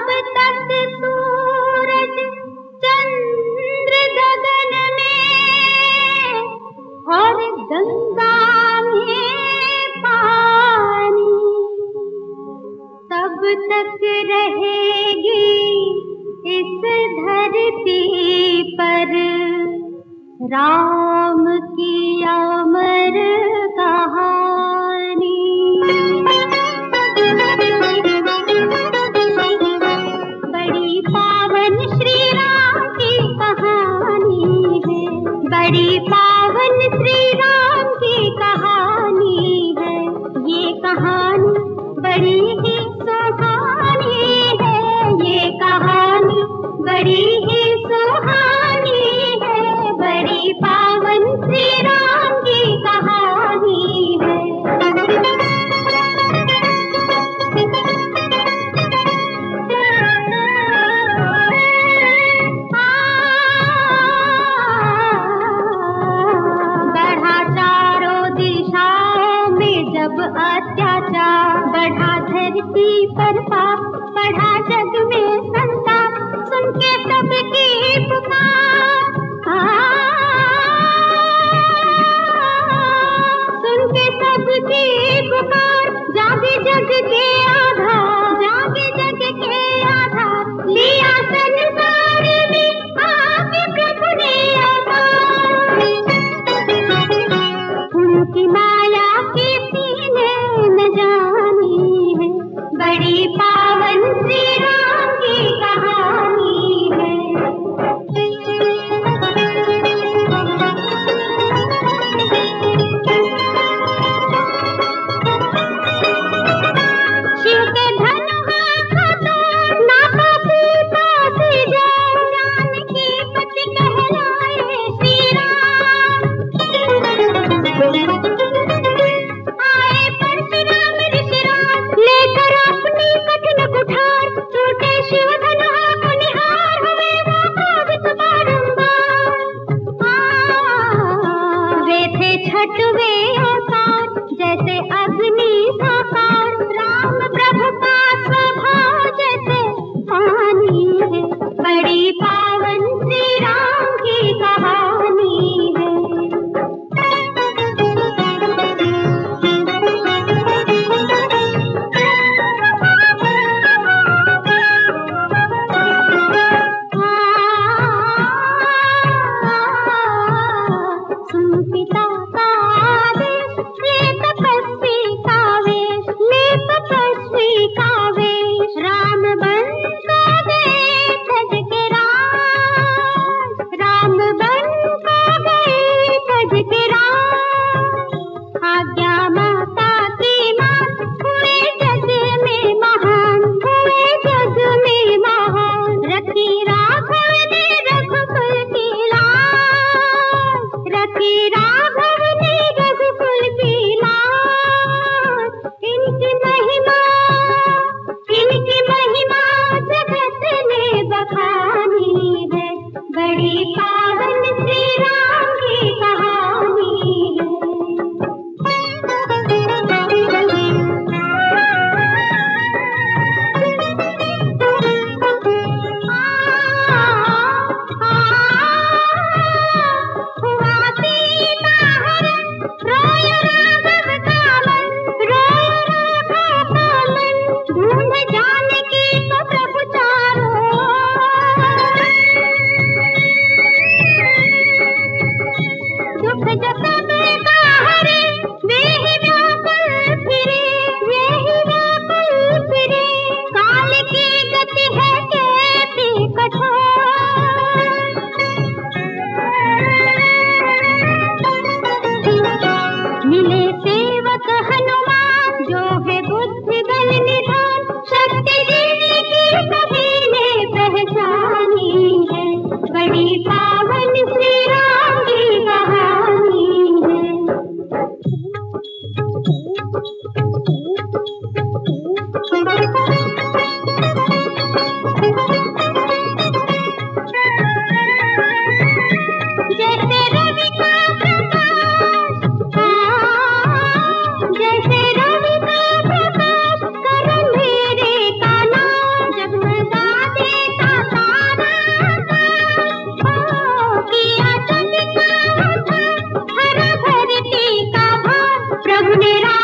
तब तक सूरज चंद्र गगन में और गंगा में पानी, तब तक रहेगी इस धरती पर राम की अमर कहानी। बड़ी पावन श्री राम की कहानी है, बड़ी पावन श्री राम की कहानी है। ये कहानी बड़ी ही सुहानी है, ये कहानी बड़ी ही सुहानी है, बड़ी पावन श्री राम की कहानी है। बढ़ा चारों दिशाओं में जब अत्याचार, बढ़ा धरती पर पाप, बढ़ा जग में संताप, सुन के सबकी पुकार, सुन के सबकी पुकार, जागे जग के आधार, जागे जग के आधार, लिया संसार में आके प्रभु ने अवतार। उनकी माया की सीने न जानी है, बड़ी पावन श्री राम की कहानी है। शिव के धनुष हाथों नाथा सीता से जय, जानकी पति कहलाए श्री राम। आए परशुराम ऋषिराज लेकर अपनी कठिन कुठार, टूटे शिव धनुष को निहार, हुए वो कोपित बारंबार। वे थे छठवें अवतार, जैसे अग्नि साकार, राम प्रभु का स्वभाव जैसे पानी है, बड़ी पावन श्री राम की कहानी है। सुन पिता का आदेश, ले तपस्वी का वेश, ले तपस्वी का वेश, राम बन को गए तज के राज, राम बन को गए तज के राज। आज्ञा माता की मान, हुए जग में महान, हुए जग में महान, रखी राघव ने रघुकुल की लाज, रखी राघव ने रघुकुल की लाज। इनकी महिमा जगत ने बखानी है, बड़ी पावन श्री राम की कहानी है। हुआ सीता हरण, रोय राघव का मन, रोय राघव का मन, ढूंढ जानकी को प्रभु चारों ओर। दुख जो सबका हरे, वे ही व्याकुल फिरे, वे ही व्याकुल फिरे, काल की गति है कैसी कठोर। मिले सेवक हनुमान, जो है बुद्धि बल निधान, शक्ति जिनकी सभी ने पहचानी है, बड़ी पावन श्री राम की कहानी है। जैसे रवि का प्रकाश, जैसे रवि का प्रकाश, कर अंधेरे का नाश, जगमगा मेरा